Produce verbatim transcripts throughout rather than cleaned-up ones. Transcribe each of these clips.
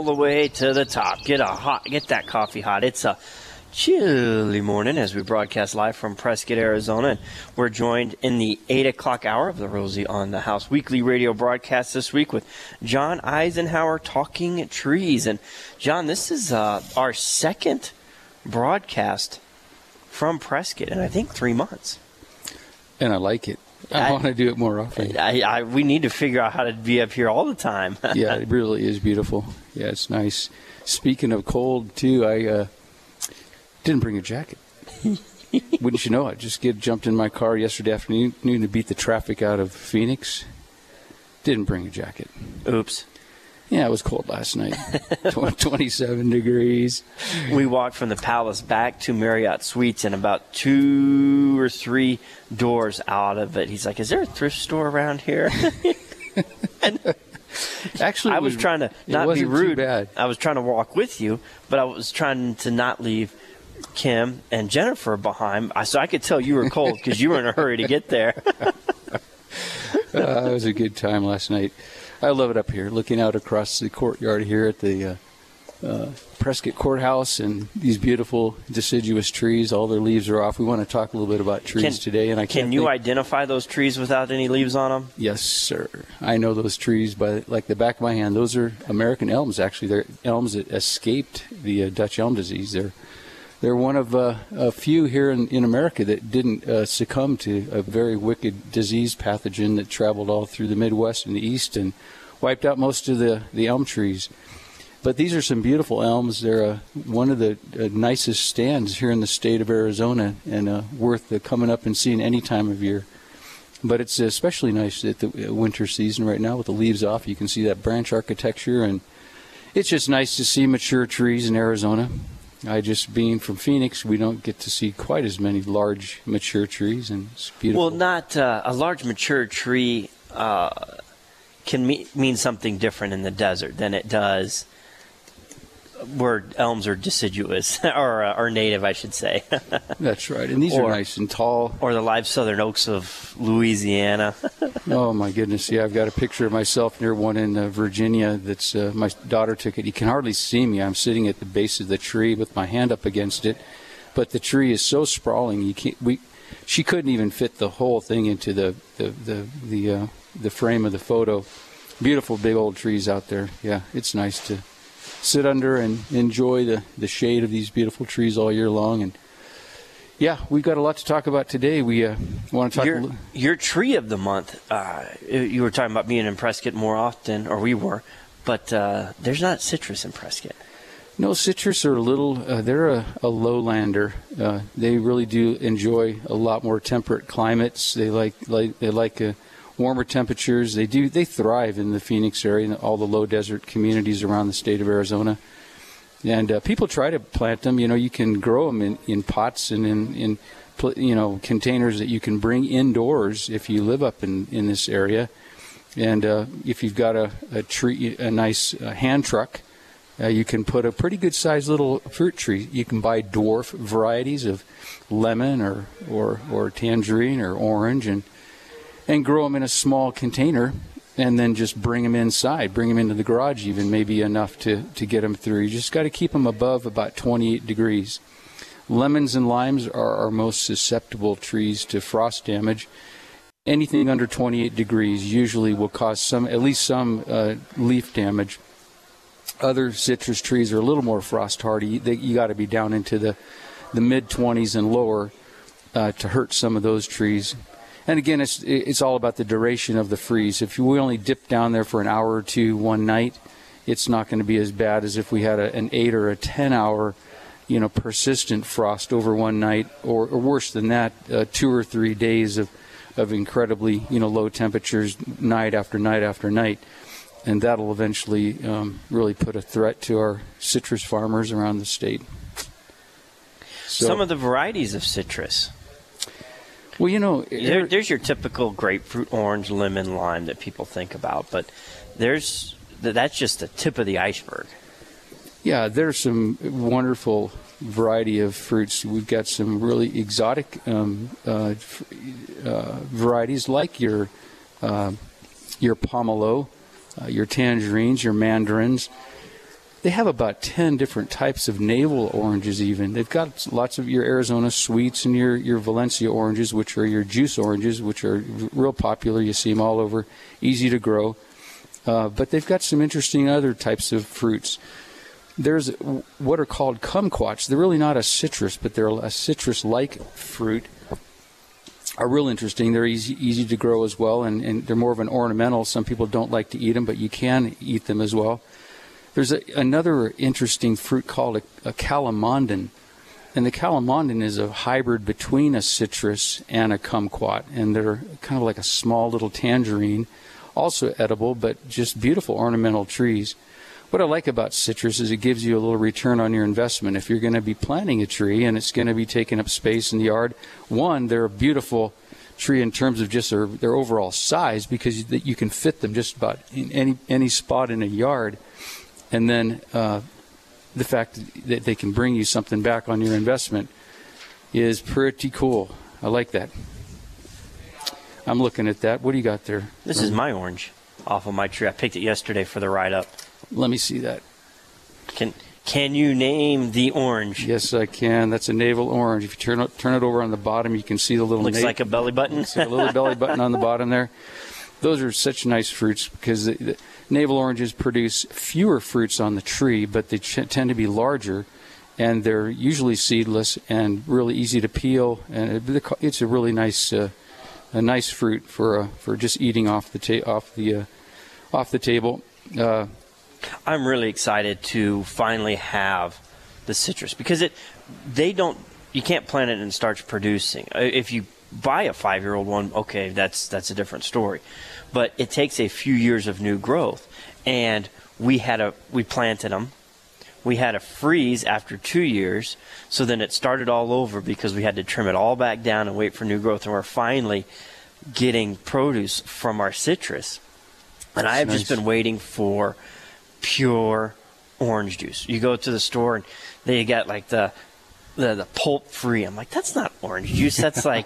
all the way to the top. Get a hot, get that coffee hot. It's a chilly morning as we broadcast live from Prescott, Arizona. And we're joined in the eight o'clock hour of the Rosie on the House weekly radio broadcast this week with John Eisenhower talking trees. And John, this is uh, our second broadcast from Prescott in I think three months. And I like it. I, I want to do it more often. I, I, we need to figure out how to be up here all the time. Yeah, it really is beautiful. Yeah, it's nice. Speaking of cold, too, I uh, didn't bring a jacket. Wouldn't you know, I just get jumped in my car yesterday afternoon to beat the traffic out of Phoenix. Didn't bring a jacket. Oops. Yeah, it was cold last night. twenty-seven degrees. We walked from the Palace back to Marriott Suites, and about two or three doors out of it, he's like, "Is there a thrift store around here?" And actually, I was, was trying to not be rude. Bad. I was trying to walk with you, but I was trying to not leave Kim and Jennifer behind, so I could tell you were cold because you were in a hurry to get there. uh, it was a good time last night. I love it up here, looking out across the courtyard here at the uh, uh, Prescott Courthouse and these beautiful deciduous trees. All their leaves are off. We want to talk a little bit about trees can, today. And I Can you think... identify those trees without any leaves on them? Yes, sir. I know those trees by like the back of my hand. Those are American elms, actually. They're elms that escaped the uh, Dutch elm disease. They're They're one of uh, a few here in, in America that didn't uh, succumb to a very wicked disease pathogen that traveled all through the Midwest and the East and wiped out most of the, the elm trees. But these are some beautiful elms. They're uh, one of the uh, nicest stands here in the state of Arizona and uh, worth uh, coming up and seeing any time of year. But it's especially nice at the winter season right now with the leaves off. You can see that branch architecture, and it's just nice to see mature trees in Arizona. I just, being from Phoenix, we don't get to see quite as many large, mature trees, and it's beautiful. Well, not uh, a large, mature tree uh, can me- mean something different in the desert than it does where elms are deciduous, or, uh, or native, I should say. That's right, and these or, are nice and tall. Or the live southern oaks of Louisiana. Oh, my goodness, yeah, I've got a picture of myself near one in uh, Virginia that's, uh, my daughter took it. You can hardly see me. I'm sitting at the base of the tree with my hand up against it, but the tree is so sprawling, you can't, we, she couldn't even fit the whole thing into the, the, the, the, uh, the frame of the photo. Beautiful big old trees out there. Yeah, it's nice to sit under and enjoy the, the shade of these beautiful trees all year long. And yeah, we've got a lot to talk about today. We uh, want to talk your, a little. Your tree of the month, uh, you were talking about being in Prescott more often, or we were, but uh, there's not citrus in Prescott. No, citrus are a little, uh, they're a, a lowlander. Uh, they really do enjoy a lot more temperate climates. They like, like they like a warmer temperatures. They do. They thrive in the Phoenix area and all the low desert communities around the state of Arizona. And uh, people try to plant them. You know, you can grow them in, in pots and in, in you know containers that you can bring indoors if you live up in, in this area. And uh, if you've got a, a tree, a nice uh, hand truck, uh, you can put a pretty good sized little fruit tree. You can buy dwarf varieties of lemon or or, or tangerine or orange and and grow them in a small container, and then just bring them inside, bring them into the garage even, maybe enough to, to get them through. You just got to keep them above about twenty-eight degrees. Lemons and limes are our most susceptible trees to frost damage. Anything under twenty-eight degrees usually will cause some, at least some uh, leaf damage. Other citrus trees are a little more frost hardy. They, you got to be down into the, the mid twenties and lower uh, to hurt some of those trees. And again, it's it's all about the duration of the freeze. If we only dip down there for an hour or two one night, it's not going to be as bad as if we had a, an eight or a ten hour, you know, persistent frost over one night, or, or worse than that, uh, two or three days of, of incredibly, you know, low temperatures night after night after night. And that'll eventually um, really put a threat to our citrus farmers around the state. So, some of the varieties of citrus. Well, you know, there, there's your typical grapefruit, orange, lemon, lime that people think about, but there's that's just the tip of the iceberg. Yeah, there's some wonderful variety of fruits. We've got some really exotic um, uh, uh, varieties like your uh, your pomelo, uh, your tangerines, your mandarins. they have about ten different types of navel oranges even. They've got lots of your Arizona sweets and your, your Valencia oranges, which are your juice oranges, which are real popular. You see them all over, easy to grow. Uh, but they've got some interesting other types of fruits. There's what are called kumquats. They're really not a citrus, but they're a citrus-like fruit. Are real interesting. They're easy easy to grow as well, and, and they're more of an ornamental. Some people don't like to eat them, but you can eat them as well. There's a, another interesting fruit called a, a calamondin, and the calamondin is a hybrid between a citrus and a kumquat, and they're kind of like a small little tangerine, also edible, but just beautiful ornamental trees. What I like about citrus is it gives you a little return on your investment. If you're going to be planting a tree and it's going to be taking up space in the yard, one, they're a beautiful tree in terms of just their, their overall size, because you, you can fit them just about in any any spot in a yard. And then uh, the fact that they can bring you something back on your investment is pretty cool. I like that. I'm looking at that. What do you got there? This is my orange off of my tree. I picked it yesterday for the ride up. Let me see that. Can can you name the orange? Yes, I can. That's a navel orange. If you turn it, turn it over on the bottom, you can see the little... Looks na- like a belly button. a little belly button on the bottom there. Those are such nice fruits because the, the navel oranges produce fewer fruits on the tree, but they ch- tend to be larger, and they're usually seedless and really easy to peel. And it, it's a really nice, uh, a nice fruit for uh, for just eating off the ta- off the uh, off the table. Uh, I'm really excited to finally have the citrus, because it they don't you can't plant it and start producing. If you buy a five-year-old one, okay, that's that's a different story. But it takes a few years of new growth, and we had a we planted them. We had a freeze after two years, so then it started all over because we had to trim it all back down and wait for new growth, and we're finally getting produce from our citrus. And I've nice. just been waiting for pure orange juice. You go to the store and they got like the the, the pulp free. I'm like, that's not orange juice. That's like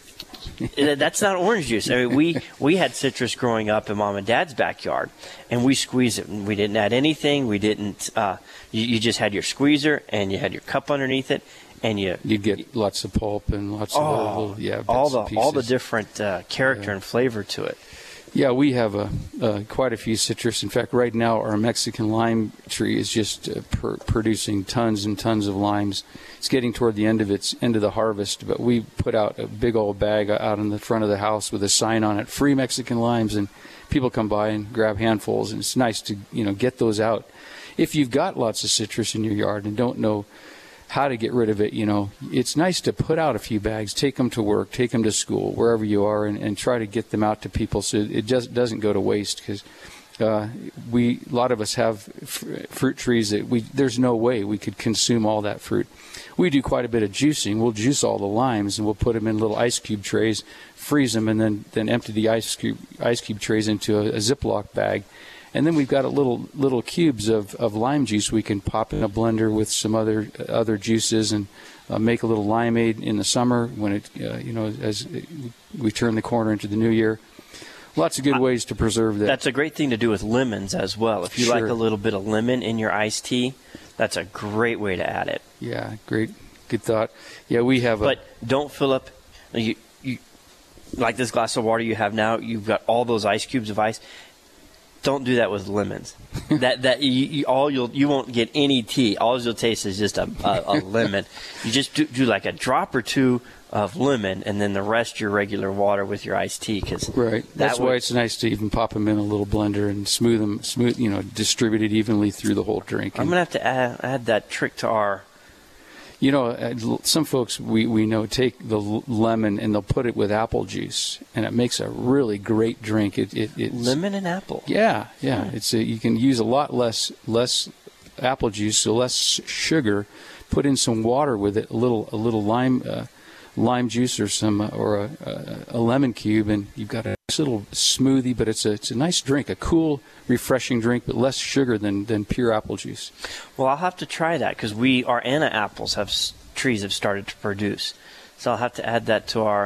that's not orange juice. I mean, we we had citrus growing up in Mom and Dad's backyard, and we squeezed it. And we didn't add anything. We didn't. Uh, you, you just had your squeezer and you had your cup underneath it, and you you'd get you, lots of pulp and lots of oh, little, yeah, all the all the different uh, character yeah. and flavor to it. Yeah, we have a, uh, quite a few citrus. In fact, right now our Mexican lime tree is just uh, pr- producing tons and tons of limes. It's getting toward the end of its end of the harvest, but we put out a big old bag out in the front of the house with a sign on it, "Free Mexican limes," and people come by and grab handfuls. And it's nice to you know get those out. If you've got lots of citrus in your yard and don't know how to get rid of it, you know, it's nice to put out a few bags, take them to work, take them to school, wherever you are, and, and try to get them out to people so it just doesn't go to waste. Because uh, we, a lot of us have f- fruit trees that we there's no way we could consume all that fruit. We do quite a bit of juicing. We'll juice all the limes and we'll put them in little ice cube trays, freeze them, and then then empty the ice cube ice cube trays into a, a Ziploc bag. And then we've got a little little cubes of, of lime juice we can pop in a blender with some other other juices and uh, make a little limeade in the summer when it uh, you know as we turn the corner into the new year. Lots of good ways to preserve that. That's a great thing to do with lemons as well. If you sure. like a little bit of lemon in your iced tea, that's a great way to add it. Yeah, great, good thought. Yeah, we have. A, but don't fill up. You you like this glass of water you have now. You've got all those ice cubes of ice. Don't do that with lemons. that that you, you all you'll you won't get any tea. All you'll taste is just a, a, a lemon. You just do, do like a drop or two of lemon, and then the rest your regular water with your iced tea. Cause right. That That's would, why it's nice to even pop them in a little blender and smooth them, smooth you know, distribute it evenly through the whole drink. I'm gonna have to add, add that trick to our. You know, some folks we, we know take the lemon and they'll put it with apple juice, and it makes a really great drink. It, it it's, lemon and apple. Yeah, yeah. Hmm. It's a, you can use a lot less less apple juice, so less sugar. Put in some water with it, a little a little lime uh, lime juice or some uh, or a, a, a lemon cube, and you've got a nice little smoothie. But it's a it's a nice drink, a cool, refreshing drink, but less sugar than, than pure apple juice. Well, I'll have to try that because we our Anna apples have trees have started to produce, so I'll have to add that to our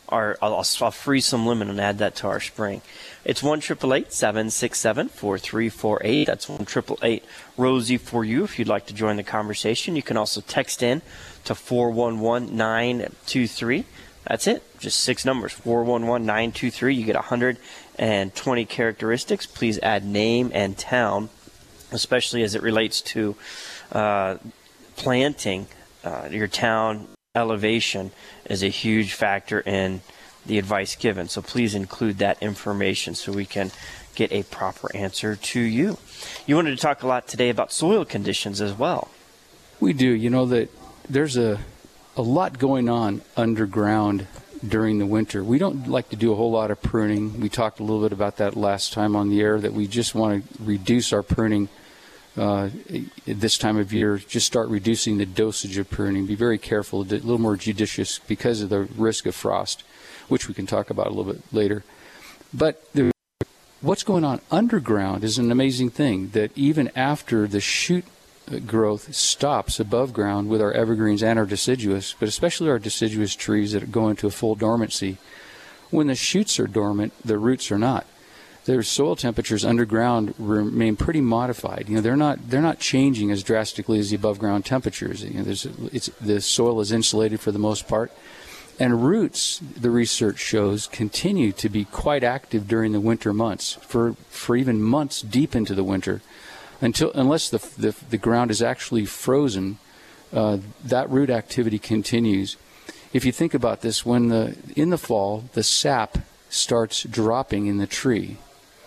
our, I'll, I'll freeze some lemon and add that to our spring. It's one eight eight eight, seven six seven, four three four eight. That's one eight eight eight, Rosie for you if you'd like to join the conversation. You can also text in to four one one, nine two three. That's it. Just six numbers, four one one, nine two three. You get one hundred twenty characteristics. Please add name and town, especially as it relates to uh, planting. Uh, your town elevation is a huge factor in the advice given. So please include that information so we can get a proper answer to you. You wanted to talk a lot today about soil conditions as well. We do. You know that there's a, a lot going on underground during the winter. We don't like to do a whole lot of pruning. We talked a little bit about that last time on the air, that we just want to reduce our pruning uh, this time of year. Just start reducing the dosage of pruning. Be very careful, a little more judicious because of the risk of frost, which we can talk about a little bit later. But the, what's going on underground is an amazing thing, that even after the shoot growth stops above ground with our evergreens and our deciduous, but especially our deciduous trees that go into a full dormancy, when the shoots are dormant, the roots are not. Their soil temperatures underground remain pretty modified. You know, they're not they're not changing as drastically as the above ground temperatures. You know, there's it's the soil is insulated for the most part. And roots, the research shows, continue to be quite active during the winter months, for, for even months deep into the winter, until unless the the, the ground is actually frozen. Uh, that root activity continues. If you think about this, when the in the fall the sap starts dropping in the tree,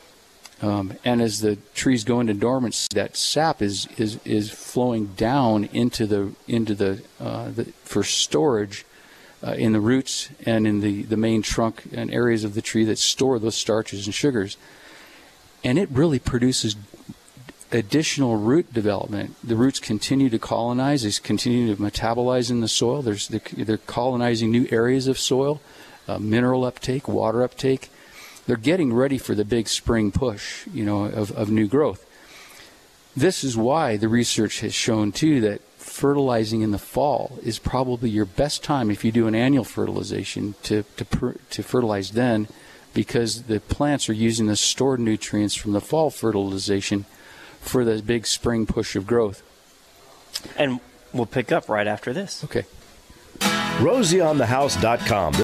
um, and as the trees go into dormancy, that sap is is is flowing down into the into the, uh, the for storage. Uh, in the roots and in the, the main trunk and areas of the tree that store those starches and sugars. And it really produces additional root development. The roots continue to colonize, they continue to metabolize in the soil. There's, they're, they're colonizing new areas of soil, uh, mineral uptake, water uptake. They're getting ready for the big spring push, you know, of, of new growth. This is why the research has shown, too, that fertilizing in the fall is probably your best time if you do an annual fertilization to, to, to fertilize then, because the plants are using the stored nutrients from the fall fertilization for the big spring push of growth. And we'll pick up right after this. Okay. Rosie on the house dot com.